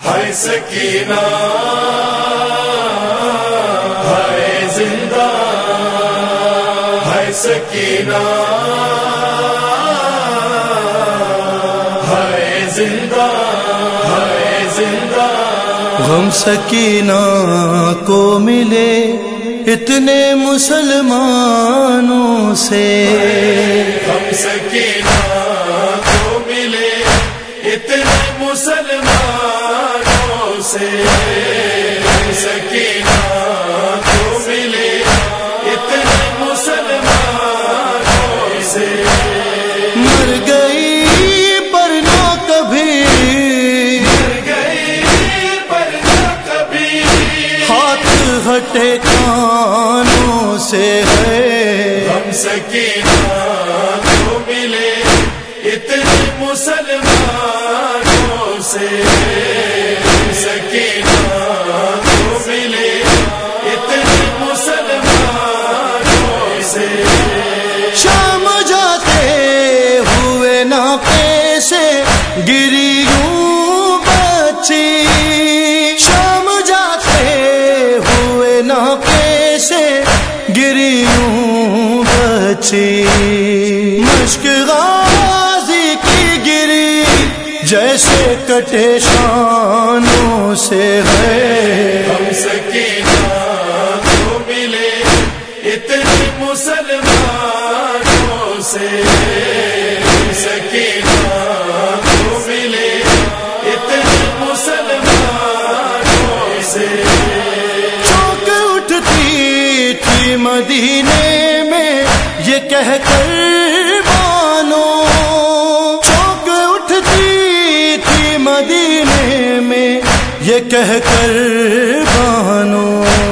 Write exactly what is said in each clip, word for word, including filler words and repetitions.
ہائے سکینہ ہائے زندہ ہائے سکینہ ہائے زندہ ہائے زندہ غم سکینہ کو ملے اتنے مسلمانوں سے، غم سکینہ کو ملے اتنے مسلمانوں سے، غم سکینہ کو ملے اتنے مسلمانوں سے، مر گئی پر نہ کبھی، مر گئی پر نہ کبھی، ہاتھ ہٹے کانوں سے ہے، غم سکینہ کو ملے اتنے مسلمانوں سے، غم سکینہ کو ملے اتنے مسلمانوں سے، شام جاتے ہوئے ناقے سے گری یوں بچی، شام جاتے ہوئے ناقے سے گری یوں بچی، مشک غازی کی گری جیسے کٹے شانوں سے ہے، غم سکینہ کو ملے اتنے مسلمانوں سے، غم سکینہ کو ملے اتنے مسلمانوں سے، چونک اٹھتی تھی مدینے میں یہ کہہ کر بانو، چونک اٹھتی تھی مدینے میں یہ کہہ کر بانو،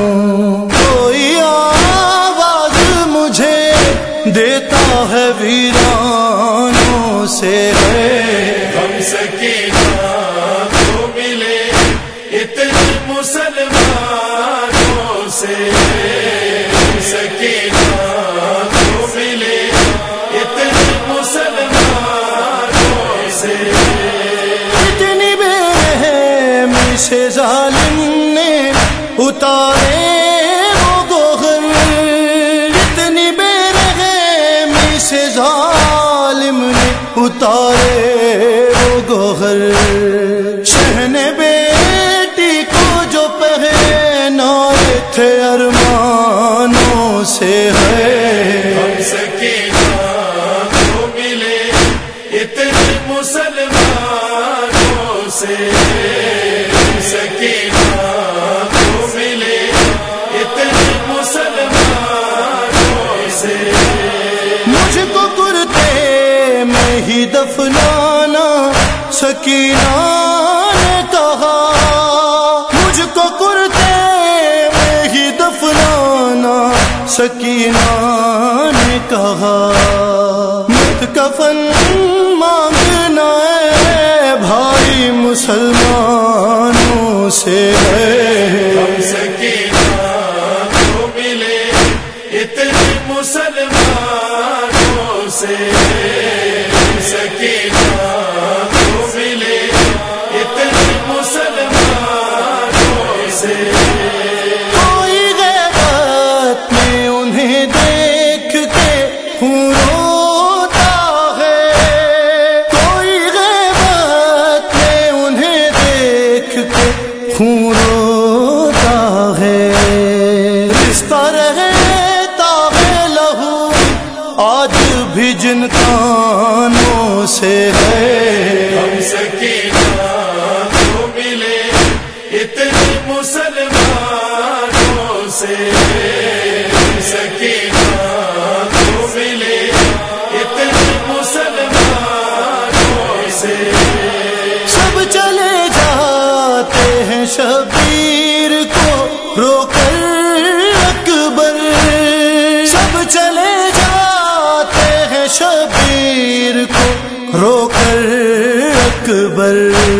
کوئی آواز مجھے دیتا ہے ویرانوں سے ہے، غم سکینہ کو ملے اتنے مسلمانوں سے، غم سکینہ کو ملے اتنے مسلمانوں سے، اتنی بے رحمی سے ظالم نے اتارے وہ گوہر، اتنی بے رحمی سے ظالم نے اتارے وہ گوہر، شہن بیٹی کو جو پہنائے تھے ارمانوں سے ہے، غم سکینہ کو ملے اتنے مسلمانوں سے، غم سکینہ کو ملے اتنے مسلمانوں سے، مجھ کو کرتے میں ہی دفنانا سکینہ نے کہا، مجھ کو کرتے میں ہی دفنانا سکینہ نے کہا، مت کفن مانگنا ہے بھائی مسلمانوں سے ہے، غم سکینہ کو ملے اتنے مسلمانوں سے، غم سکینہ کو ملے اتنے مسلمانوں سے، کوئی غیبت میں انہیں دیکھ کے خون روتا ہے، کوئی غیبت میں انہیں دیکھ کے خون روتا ہے، رشتہ رہتا ہے لہو آج بھی جن کانوں سے ہے، غم سکینہ کو ملے اتنے مسلمانوں سے، غم سکینہ کو ملے اتنے مسلمانوں سے، سب چلے جاتے ہیں شبیر کو رو کر اکبر، سب چلے جاتے ہیں شبیر کو رو کر اکبر،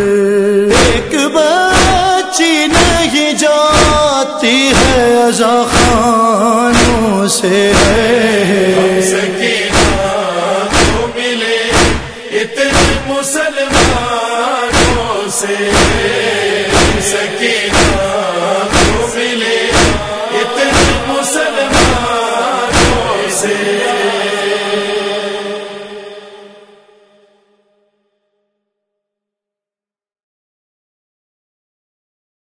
ایک بچی نہیں جاتی ہے عزا خانوں سے ہے، غم سکینہ کو ملے اتنے مسلمانوں سے سکینہ